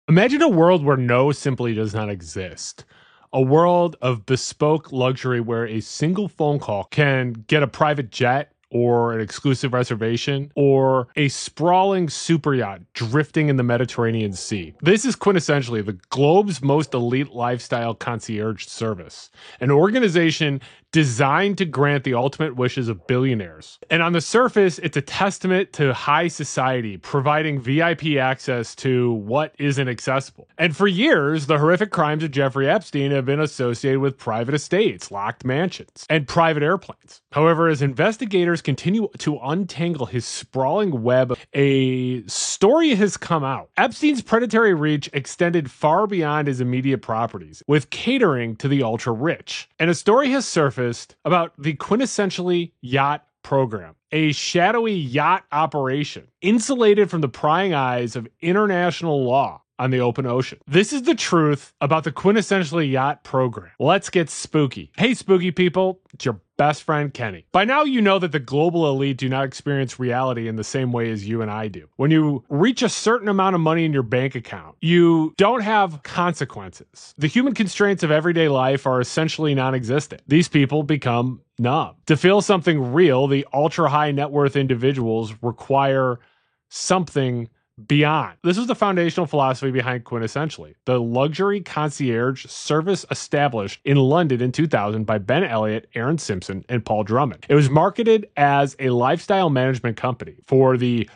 Imagine a world where no simply does not exist. A world of bespoke luxury where a single phone call can get a private jet or an exclusive reservation or a sprawling super yacht drifting in the Mediterranean Sea. This is quintessentially the globe's most elite lifestyle concierge service, an organization designed to grant the ultimate wishes of billionaires. And on the surface, it's a testament to high society, providing VIP access to what isn't accessible. And for years, the horrific crimes of Jeffrey Epstein have been associated with private estates, locked mansions, and private airplanes. However, as investigators continue to untangle his sprawling web, a story has come out. Epstein's predatory reach extended far beyond his immediate properties, with catering to the ultra-rich. And a story has surfaced about the quintessentially yacht program, a shadowy yacht operation insulated from the prying eyes of international law on the open ocean. This is the truth about the quintessentially yacht program. Let's get spooky. Hey, spooky people, it's your best friend, Kenny. By now, you know that the global elite do not experience reality in the same way as you and I do. When you reach a certain amount of money in your bank account, you don't have consequences. The human constraints of everyday life are essentially non-existent. These people become numb. To feel something real, the ultra-high net worth individuals require something beyond. This was the foundational philosophy behind Quintessentially, the luxury concierge service established in London in 2000 by Ben Elliott, Aaron Simpson, and Paul Drummond. It was marketed as a lifestyle management company for the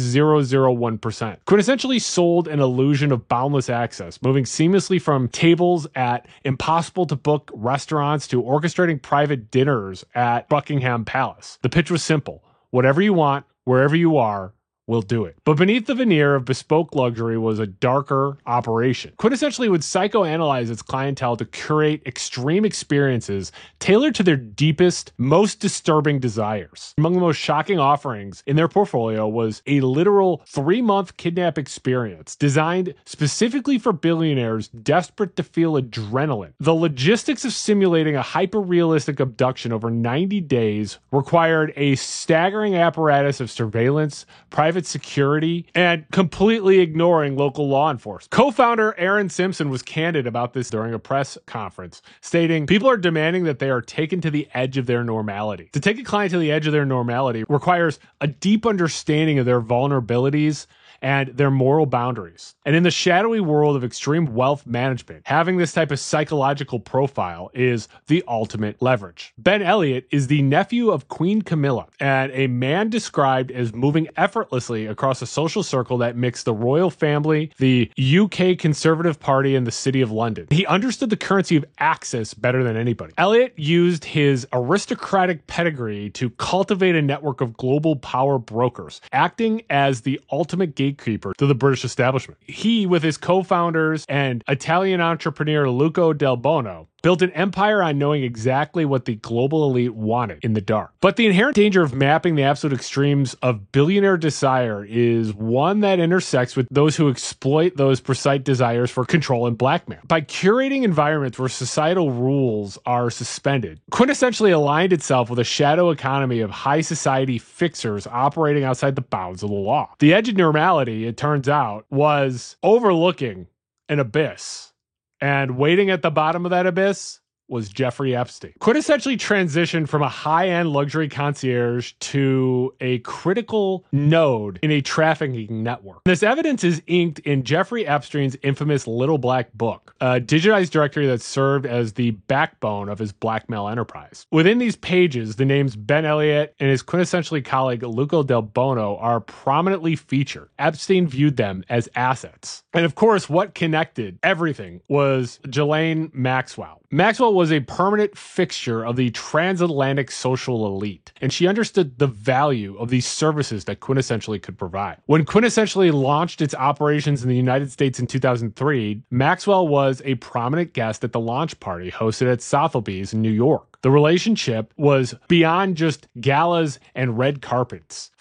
0.001%. Quintessentially sold an illusion of boundless access, moving seamlessly from tables at impossible to book restaurants to orchestrating private dinners at Buckingham Palace. The pitch was simple. Whatever you want, wherever you are, will do it. But beneath the veneer of bespoke luxury was a darker operation. Quintessentially would psychoanalyze its clientele to curate extreme experiences tailored to their deepest, most disturbing desires. Among the most shocking offerings in their portfolio was a literal 3-month kidnap experience designed specifically for billionaires desperate to feel adrenaline. The logistics of simulating a hyper-realistic abduction over 90 days required a staggering apparatus of surveillance, private security, and completely ignoring local law enforcement. Co-founder Aaron Simpson was candid about this during a press conference, stating, "People are demanding that they are taken to the edge of their normality. To take a client to the edge of their normality requires a deep understanding of their vulnerabilities and their moral boundaries. And in the shadowy world of extreme wealth management, having this type of psychological profile is the ultimate leverage." Ben Elliott is the nephew of Queen Camilla and a man described as moving effortlessly across a social circle that mixed the royal family, the UK Conservative Party, and the City of London. He understood the currency of access better than anybody. Elliott used his aristocratic pedigree to cultivate a network of global power brokers, acting as the ultimate gatekeeper to the British establishment. He, with his co-founders and Italian entrepreneur Luca Del Bono, built an empire on knowing exactly what the global elite wanted in the dark. But the inherent danger of mapping the absolute extremes of billionaire desire is one that intersects with those who exploit those precise desires for control and blackmail. By curating environments where societal rules are suspended, Quintessentially aligned itself with a shadow economy of high society fixers operating outside the bounds of the law. The edge of normality, it turns out, was overlooking an abyss. And waiting at the bottom of that abyss was Jeffrey Epstein. Quintessentially transitioned from a high-end luxury concierge to a critical node in a trafficking network. This evidence is inked in Jeffrey Epstein's infamous Little Black Book, a digitized directory that served as the backbone of his blackmail enterprise. Within these pages, the names Ben Elliott and his quintessentially colleague Luca Del Bono are prominently featured. Epstein viewed them as assets. And of course, what connected everything was Ghislaine Maxwell. Maxwell was a permanent fixture of the transatlantic social elite, and she understood the value of these services that Quintessentially could provide. When Quintessentially launched its operations in the United States in 2003, Maxwell was a prominent guest at the launch party hosted at Sotheby's in New York. The relationship was beyond just galas and red carpets.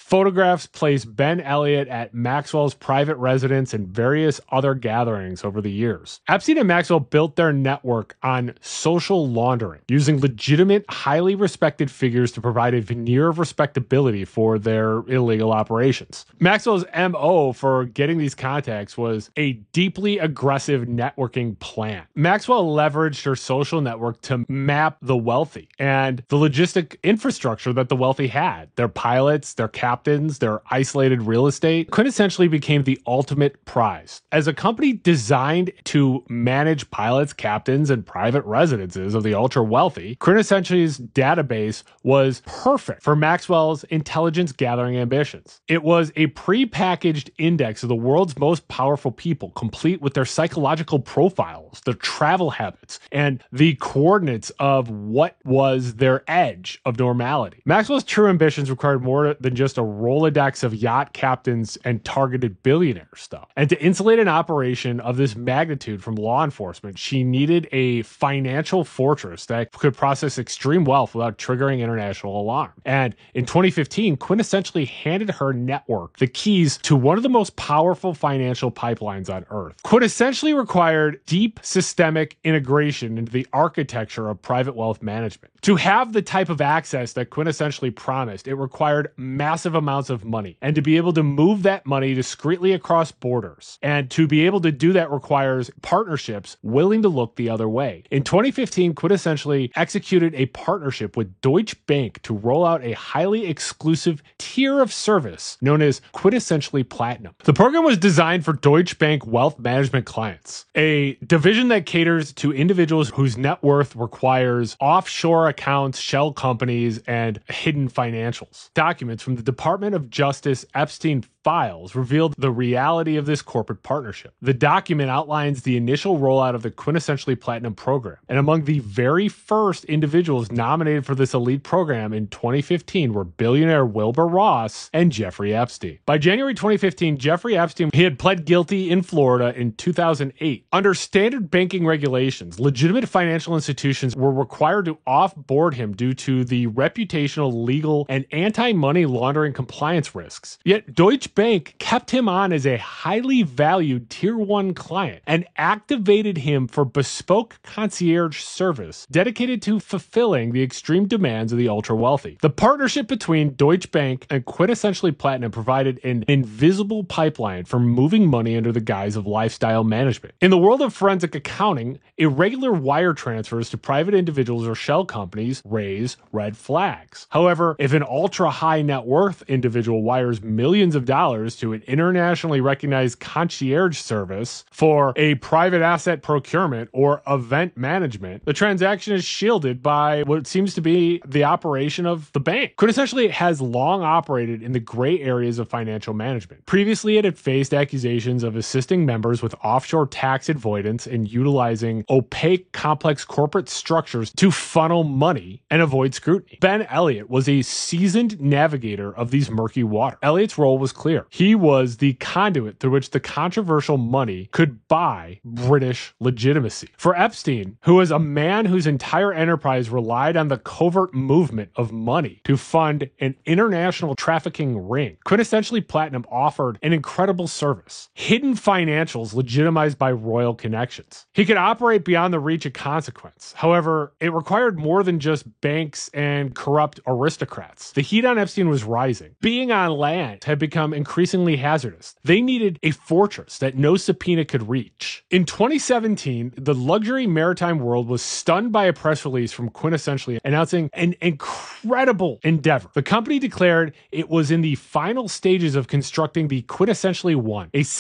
Photographs place Ben Elliott at Maxwell's private residence and various other gatherings over the years. Epstein and Maxwell built their network on social laundering, using legitimate, highly respected figures to provide a veneer of respectability for their illegal operations. Maxwell's MO for getting these contacts was a deeply aggressive networking plan. Maxwell leveraged her social network to map the wealthy and the logistic infrastructure that the wealthy had. Their pilots, their captains, their isolated real estate quintessentially became the ultimate prize. As a company designed to manage pilots, captains, and private residences of the ultra wealthy, Quintessential's database was perfect for Maxwell's intelligence gathering ambitions. It was a pre-packaged index of the world's most powerful people, complete with their psychological profiles, their travel habits, and the coordinates of what was their edge of normality. Maxwell's true ambitions required more than just a Rolodex of yacht captains and targeted billionaire stuff. And to insulate an operation of this magnitude from law enforcement, she needed a financial fortress that could process extreme wealth without triggering international alarm. And in 2015, Quintessentially handed her network the keys to one of the most powerful financial pipelines on Earth. Quintessentially required deep systemic integration into the architecture of private wealth management. To have the type of access that Quintessentially promised, it required massive amounts of money, and to be able to move that money discreetly across borders. And to be able to do that requires partnerships willing to look the other way. In 2015, Quintessentially executed a partnership with Deutsche Bank to roll out a highly exclusive tier of service known as Quintessentially Platinum. The program was designed for Deutsche Bank wealth management clients, a division that caters to individuals whose net worth requires offshore accounts, shell companies, and hidden financials. Documents from the Department of Justice Epstein files revealed the reality of this corporate partnership. The document outlines the initial rollout of the Quintessentially Platinum program, and among the very first individuals nominated for this elite program in 2015 were billionaire Wilbur Ross and Jeffrey Epstein. By January 2015, Jeffrey Epstein, he had pled guilty in Florida in 2008. Under standard banking regulations, legitimate financial institutions were required to off-board him due to the reputational, legal, and anti-money laundering compliance risks. Yet Deutsche Bank kept him on as a highly valued Tier 1 client and activated him for bespoke concierge service dedicated to fulfilling the extreme demands of the ultra-wealthy. The partnership between Deutsche Bank and Quintessentially Platinum provided an invisible pipeline for moving money under the guise of lifestyle management. In the world of forensic accounting, irregular wire transfers to private individuals or shell companies raise red flags. However, if an ultra-high net worth individual wires millions of dollars to an internationally recognized concierge service for a private asset procurement or event management, the transaction is shielded by what seems to be the operation of the bank. Quintessentially has long operated in the gray areas of financial management. Previously, it had faced accusations of assisting members with offshore tax avoidance and utilizing opaque, complex corporate structures to funnel money and avoid scrutiny. Ben Elliott was a seasoned navigator of these murky waters. Elliott's role was clear. He was the conduit through which the controversial money could buy British legitimacy. For Epstein, who was a man whose entire enterprise relied on the covert movement of money to fund an international trafficking ring, Quintessentially Platinum offered an incredible service. Hidden financials legitimized by royal connections. He could operate beyond the reach of consequence. However, it required more than just banks and corrupt aristocrats. The heat on Epstein was rising. Being on land had become increasingly hazardous. They needed a fortress that no subpoena could reach. In 2017, the luxury maritime world was stunned by a press release from Quintessentially announcing an incredible endeavor. The company declared it was in the final stages of constructing the Quintessentially One, a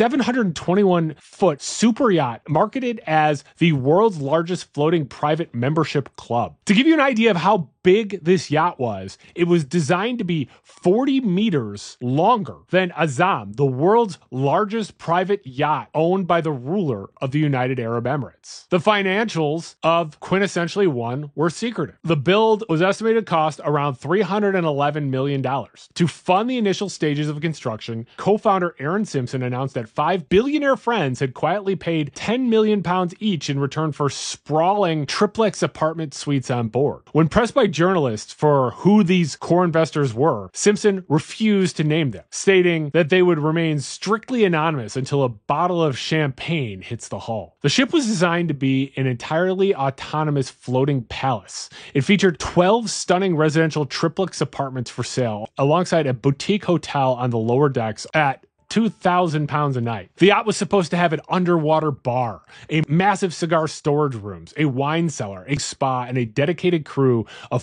721-foot super yacht marketed as the world's largest floating private membership club. To give you an idea of how big this yacht was, it was designed to be 40 meters longer than and Azam, the world's largest private yacht owned by the ruler of the United Arab Emirates. The financials of Quintessentially One were secretive. The build was estimated to cost around $311 million. To fund the initial stages of construction, co-founder Aaron Simpson announced that 5 billionaire friends had quietly paid £10 million each in return for sprawling triplex apartment suites on board. When pressed by journalists for who these core investors were, Simpson refused to name them, stating that they would remain strictly anonymous until a bottle of champagne hits the hull. The ship was designed to be an entirely autonomous floating palace. It featured 12 stunning residential triplex apartments for sale, alongside a boutique hotel on the lower decks at £2,000 a night. The yacht was supposed to have an underwater bar, a massive cigar storage rooms, a wine cellar, a spa, and a dedicated crew of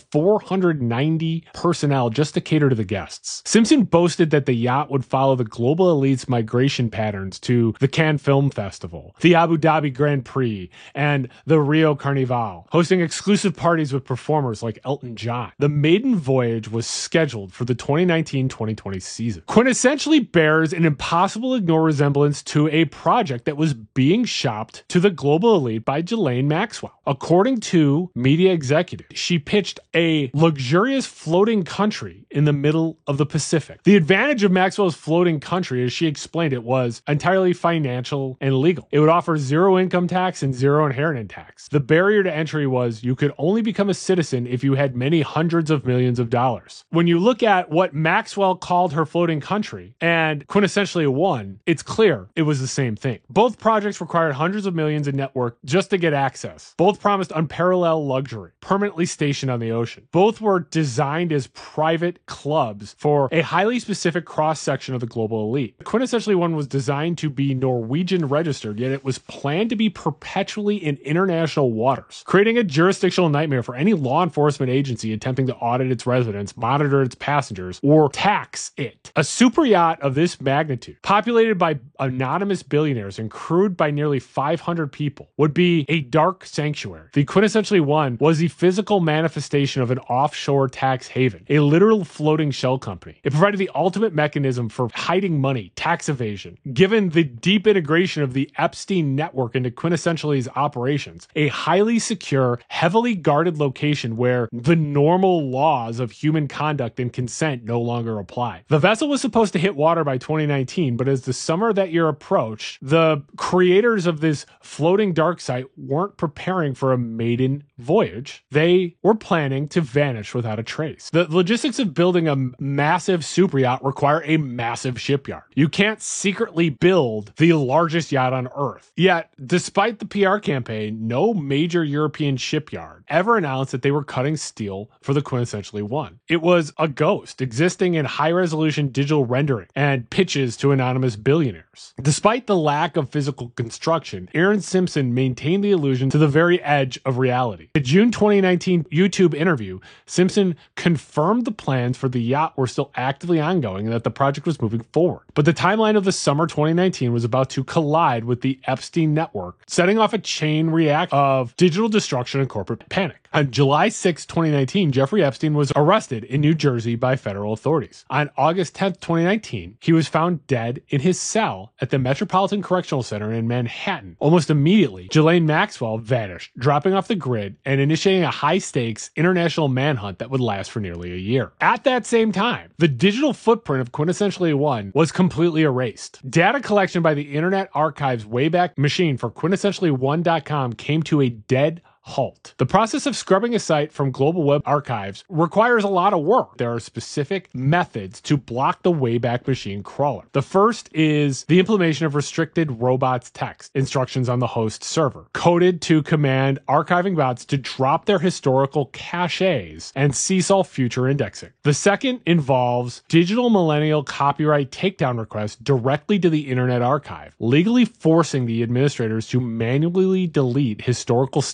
490 personnel just to cater to the guests. Simpson boasted that the yacht would follow the global elite's migration patterns to the Cannes Film Festival, the Abu Dhabi Grand Prix, and the Rio Carnival, hosting exclusive parties with performers like Elton John. The maiden voyage was scheduled for the 2019-2020 season. Quintessentially bears an impossible to ignore resemblance to a project that was being shopped to the global elite by Ghislaine Maxwell. According to Media Executive, she pitched a luxurious floating country in the middle of the Pacific. The advantage of Maxwell's floating country, as she explained it, was entirely financial and legal. It would offer zero income tax and zero inheritance tax. The barrier to entry was you could only become a citizen if you had many hundreds of millions of dollars. When you look at what Maxwell called her floating country and Quintessentially One, it's clear it was the same thing. Both projects required hundreds of millions in net worth just to get access. Both promised unparalleled luxury, permanently stationed on the ocean. Both were designed as private clubs for a highly specific cross-section of the global elite. Quintessentially One was designed to be Norwegian registered, yet it was planned to be perpetually in international waters, creating a jurisdictional nightmare for any law enforcement agency attempting to audit its residents, monitor its passengers, or tax it. A super yacht of this magnitude, populated by anonymous billionaires and crewed by nearly 500 people, would be a dark sanctuary. The Quintessentially One was the physical manifestation of an offshore tax haven, a literal floating shell company. It provided the ultimate mechanism for hiding money, tax evasion. Given the deep integration of the Epstein network into Quintessentially's operations, a highly secure, heavily guarded location where the normal laws of human conduct and consent no longer apply. The vessel was supposed to hit water by 2019, but as the summer that year approached, the creators of this floating dark site weren't preparing for a maiden voyage. They were planning to vanish without a trace. The logistics of building a massive super yacht require a massive shipyard. You can't secretly build the largest yacht on Earth. Yet, despite the PR campaign, no major European shipyard ever announced that they were cutting steel for the Quintessentially One. It was a ghost, existing in high-resolution digital rendering and pitches to anonymous billionaires. Despite the lack of physical construction, Aaron Simpson maintained the illusion to the very edge of reality. In a June 2019 YouTube interview, Simpson confirmed the plans for the yacht were still actively ongoing and that the project was moving forward. But the timeline of the summer 2019 was about to collide with the Epstein network, setting off a chain reaction of digital destruction and corporate panic. On July 6, 2019, Jeffrey Epstein was arrested in New Jersey by federal authorities. On August 10, 2019, he was found dead in his cell at the Metropolitan Correctional Center in Manhattan. Almost immediately, Ghislaine Maxwell vanished, dropping off the grid and initiating a high-stakes international manhunt that would last for nearly a year. At that same time, the digital footprint of Quintessentially One was completely erased. Data collection by the Internet Archive's Wayback Machine for QuintessentiallyOne.com came to a dead halt. The process of scrubbing a site from global web archives requires a lot of work. There are specific methods to block the Wayback Machine crawler. The first is the implementation of restricted robots text instructions on the host server, coded to command archiving bots to drop their historical caches and cease all future indexing. The second involves digital millennial copyright takedown requests directly to the Internet Archive, legally forcing the administrators to manually delete historical snapshots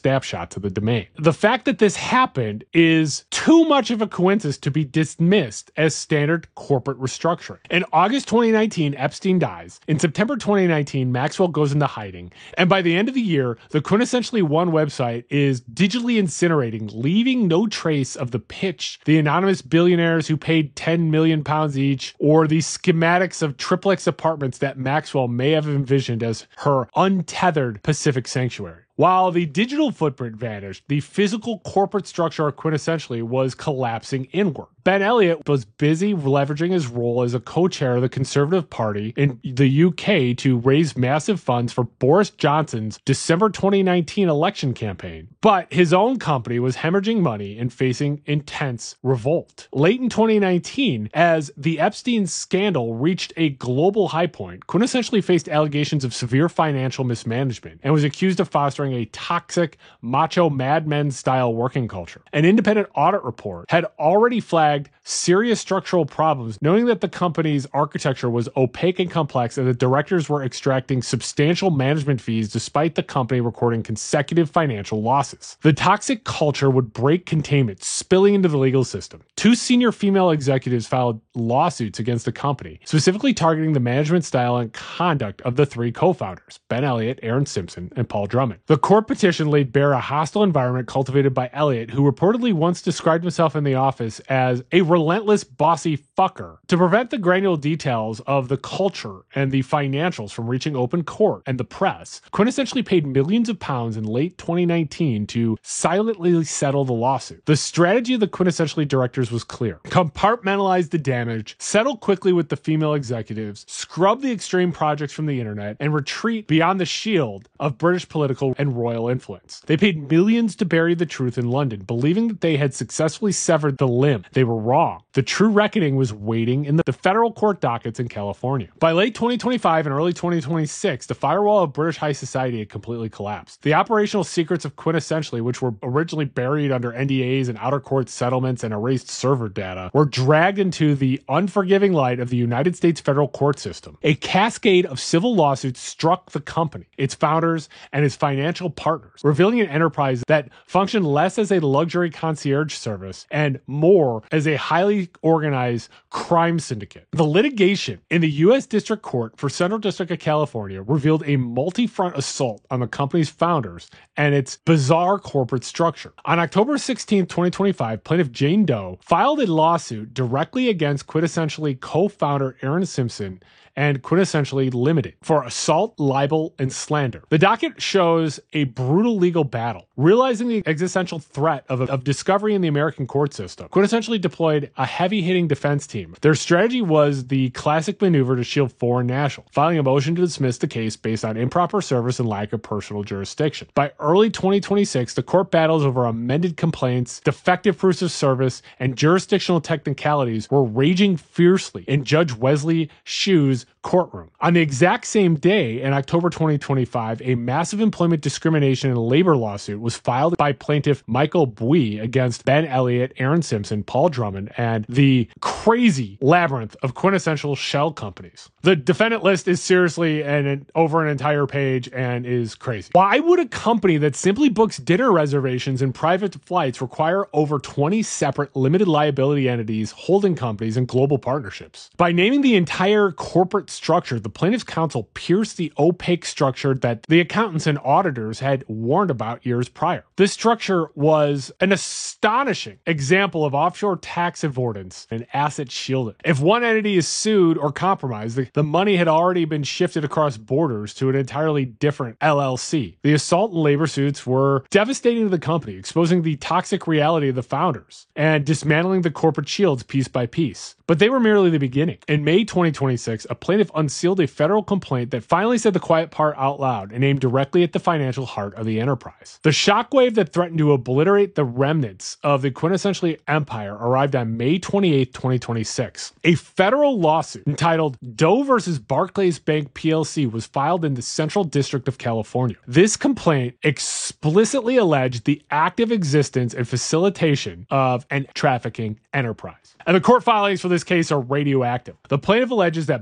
got to the domain. The fact that this happened is too much of a coincidence to be dismissed as standard corporate restructuring. In August 2019, Epstein dies. In September 2019, Maxwell goes into hiding. And by the end of the year, the Quintessentially One website is digitally incinerating, leaving no trace of the pitch, the anonymous billionaires who paid 10 million pounds each, or the schematics of triplex apartments that Maxwell may have envisioned as her untethered Pacific sanctuary. While the digital footprint vanished, the physical corporate structure of Quintessentially was collapsing inward. Ben Elliott was busy leveraging his role as a co-chair of the Conservative Party in the UK to raise massive funds for Boris Johnson's December 2019 election campaign. But his own company was hemorrhaging money and facing intense revolt. Late in 2019, as the Epstein scandal reached a global high point, Quintessentially faced allegations of severe financial mismanagement and was accused of fostering a toxic, macho Mad Men-style working culture. An independent audit report had already flagged serious structural problems, knowing that the company's architecture was opaque and complex and the directors were extracting substantial management fees despite the company recording consecutive financial losses. The toxic culture would break containment, spilling into the legal system. Two senior female executives filed lawsuits against the company, specifically targeting the management style and conduct of the three co-founders, Ben Elliott, Aaron Simpson, and Paul Drummond. The court petition laid bare a hostile environment cultivated by Elliott, who reportedly once described himself in the office as a relentless bossy fucker. To prevent the granular details of the culture and the financials from reaching open court and the press, Quintessentially paid millions of pounds in late 2019 to silently settle the lawsuit. The strategy of the Quintessentially directors was clear. Compartmentalize the damage, settle quickly with the female executives, scrub the extreme projects from the internet, and retreat beyond the shield of British political and royal influence. They paid millions to bury the truth in London, believing that they had successfully severed the limb. They were wrong. The true reckoning was waiting in the federal court dockets in California. By late 2025 and early 2026, the firewall of British high society had completely collapsed. The operational secrets of Quintessentially, which were originally buried under NDAs and outer court settlements and erased server data, were dragged into the unforgiving light of the United States federal court system. A cascade of civil lawsuits struck the company, its founders, and its financial partners, revealing an enterprise that functioned less as a luxury concierge service and more as a highly organized crime syndicate. The litigation in the U.S. District Court for Central District of California revealed a multi-front assault on the company's founders and its bizarre corporate structure. On October 16, 2025, plaintiff Jane Doe filed a lawsuit directly against Quintessentially co-founder Aaron Simpson and Quintessentially Limited for assault, libel, and slander. The docket shows a brutal legal battle. Realizing the existential threat of discovery in the American court system, Quintessentially deployed a heavy-hitting defense team. Their strategy was the classic maneuver to shield foreign nationals, filing a motion to dismiss the case based on improper service and lack of personal jurisdiction. By early 2026, the court battles over amended complaints, defective proofs of service, and jurisdictional technicalities were raging fiercely in Judge Wesley Shue's courtroom. On the exact same day, in October 2025, a massive employment discrimination and labor lawsuit was filed by plaintiff Michael Bui against Ben Elliott, Aaron Simpson, Paul Drummond, and the crazy labyrinth of quintessential shell companies. The defendant list is seriously over an entire page and is crazy. Why would a company that simply books dinner reservations and private flights require over 20 separate limited liability entities, holding companies, and global partnerships? By naming the entire corporate structure, the plaintiff's counsel pierced the opaque structure that the accountants and auditors had warned about years prior. This structure was an astonishing example of offshore tax avoidance and asset shielding. If one entity is sued or compromised, the money had already been shifted across borders to an entirely different LLC. The assault and labor suits were devastating to the company, exposing the toxic reality of the founders and dismantling the corporate shields piece by piece. But they were merely the beginning. In May 2026, a plaintiff unsealed a federal complaint that finally said the quiet part out loud and aimed directly at the financial heart of the enterprise. The shockwave that threatened to obliterate the remnants of the Quintessentially empire arrived on May 28, 2026. A federal lawsuit entitled Doe versus Barclays Bank PLC was filed in the Central District of California. This complaint explicitly alleged the active existence and facilitation of an trafficking enterprise. And the court filings for this case are radioactive. The plaintiff alleges that Barclays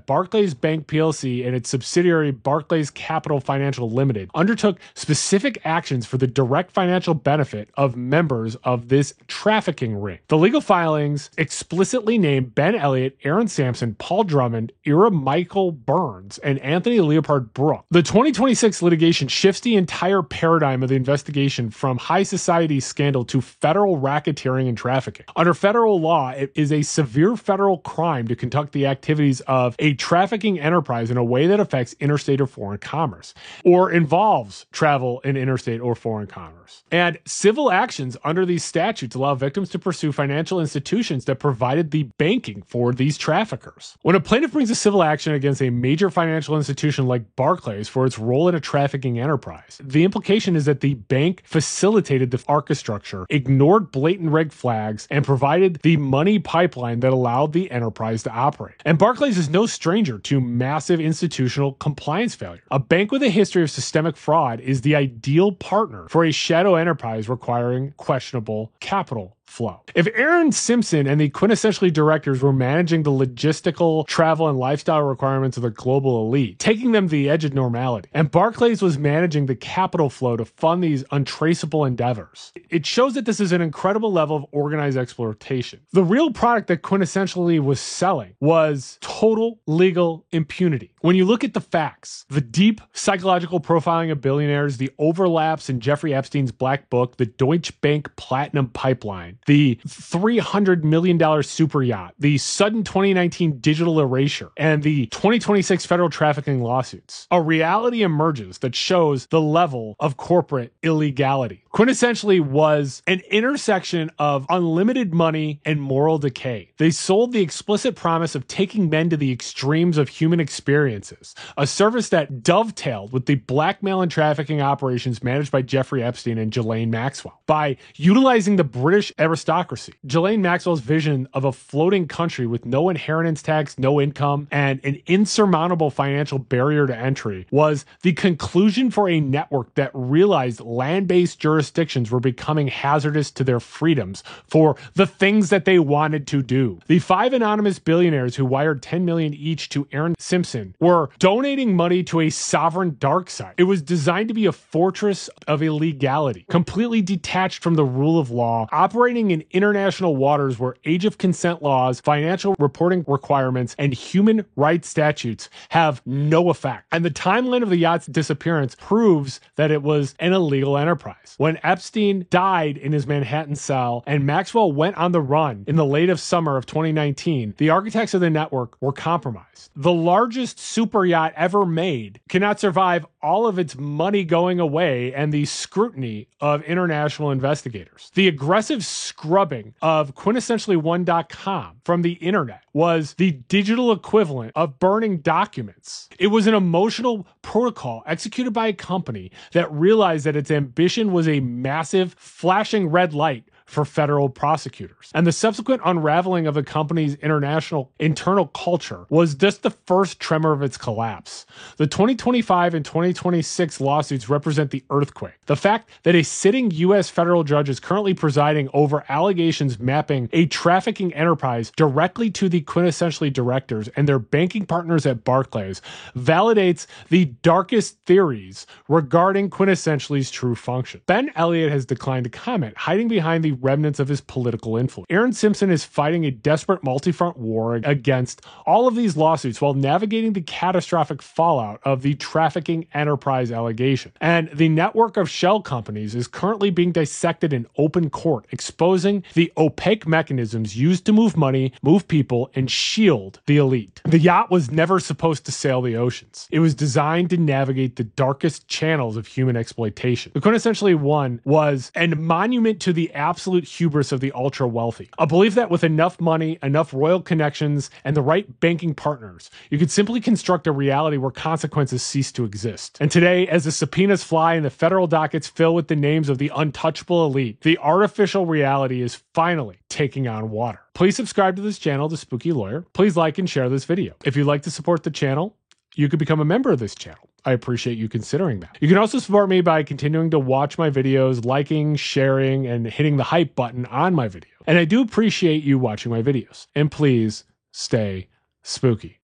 Barclays Bank PLC and its subsidiary Barclays Capital Financial Limited undertook specific actions for the direct financial benefit of members of this trafficking ring. The legal filings explicitly named Ben Elliott, Aaron Sampson, Paul Drummond, Ira Michael Burns, and Anthony Leopold Brooke. The 2026 litigation shifts the entire paradigm of the investigation from high society scandal to federal racketeering and trafficking. Under federal law, it is a severe federal crime to conduct the activities of a trafficking enterprise in a way that affects interstate or foreign commerce, or involves travel in interstate or foreign commerce. And civil actions under these statutes allow victims to pursue financial institutions that provided the banking for these traffickers. When a plaintiff brings a civil action against a major financial institution like Barclays for its role in a trafficking enterprise, the implication is that the bank facilitated the architecture, ignored blatant red flags, and provided the money pipeline that allowed the enterprise to operate. And Barclays is no stranger to massive institutional compliance failure. A bank with a history of systemic fraud is the ideal partner for a shadow enterprise requiring questionable capital flow. If Aaron Simpson and the quintessentially directors were managing the logistical, travel, and lifestyle requirements of the global elite, taking them to the edge of normality, and Barclays was managing the capital flow to fund these untraceable endeavors, it shows that this is an incredible level of organized exploitation. The real product that quintessentially was selling was total legal impunity. When you look at the facts, the deep psychological profiling of billionaires, the overlaps in Jeffrey Epstein's Black Book, the Deutsche Bank Platinum Pipeline, the $300 million super yacht, the sudden 2019 digital erasure, and the 2026 federal trafficking lawsuits, a reality emerges that shows the level of corporate illegality. Quintessentially was an intersection of unlimited money and moral decay. They sold the explicit promise of taking men to the extremes of human experiences, a service that dovetailed with the blackmail and trafficking operations managed by Jeffrey Epstein and Ghislaine Maxwell. By utilizing the British aristocracy, Ghislaine Maxwell's vision of a floating country with no inheritance tax, no income, and an insurmountable financial barrier to entry was the conclusion for a network that realized land-based jurisdictions were becoming hazardous to their freedoms for the things that they wanted to do. The 5 anonymous billionaires who wired $10 million each to Aaron Simpson were donating money to a sovereign dark side. It was designed to be a fortress of illegality, completely detached from the rule of law, operating in international waters where age of consent laws, financial reporting requirements, and human rights statutes have no effect. And the timeline of the yacht's disappearance proves that it was an illegal enterprise. When Epstein died in his Manhattan cell and Maxwell went on the run in the late of summer of 2019, the architects of the network were compromised. The largest super yacht ever made cannot survive all of its money going away and the scrutiny of international investigators. The aggressive scrubbing of quintessentially1.com from the internet was the digital equivalent of burning documents. It was an emotional protocol executed by a company that realized that its ambition was a massive flashing red light for federal prosecutors. And the subsequent unraveling of the company's internal culture was just the first tremor of its collapse. The 2025 and 2026 lawsuits represent the earthquake. The fact that a sitting U.S. federal judge is currently presiding over allegations mapping a trafficking enterprise directly to the quintessentially directors and their banking partners at Barclays validates the darkest theories regarding quintessentially's true function. Ben Elliott has declined to comment, hiding behind the remnants of his political influence. Aaron Simpson is fighting a desperate multi-front war against all of these lawsuits while navigating the catastrophic fallout of the trafficking enterprise allegation. And the network of shell companies is currently being dissected in open court, exposing the opaque mechanisms used to move money, move people, and shield the elite. The yacht was never supposed to sail the oceans. It was designed to navigate the darkest channels of human exploitation. The quintessentially one was a monument to the absolute hubris of the ultra wealthy. A belief that with enough money, enough royal connections, and the right banking partners, you could simply construct a reality where consequences cease to exist. And today, as the subpoenas fly and the federal dockets fill with the names of the untouchable elite, the artificial reality is finally taking on water. Please subscribe to this channel, The Spooky Lawyer. Please like and share this video. If you'd like to support the channel, you could become a member of this channel. I appreciate you considering that. You can also support me by continuing to watch my videos, liking, sharing, and hitting the hype button on my video. And I do appreciate you watching my videos. And please stay spooky.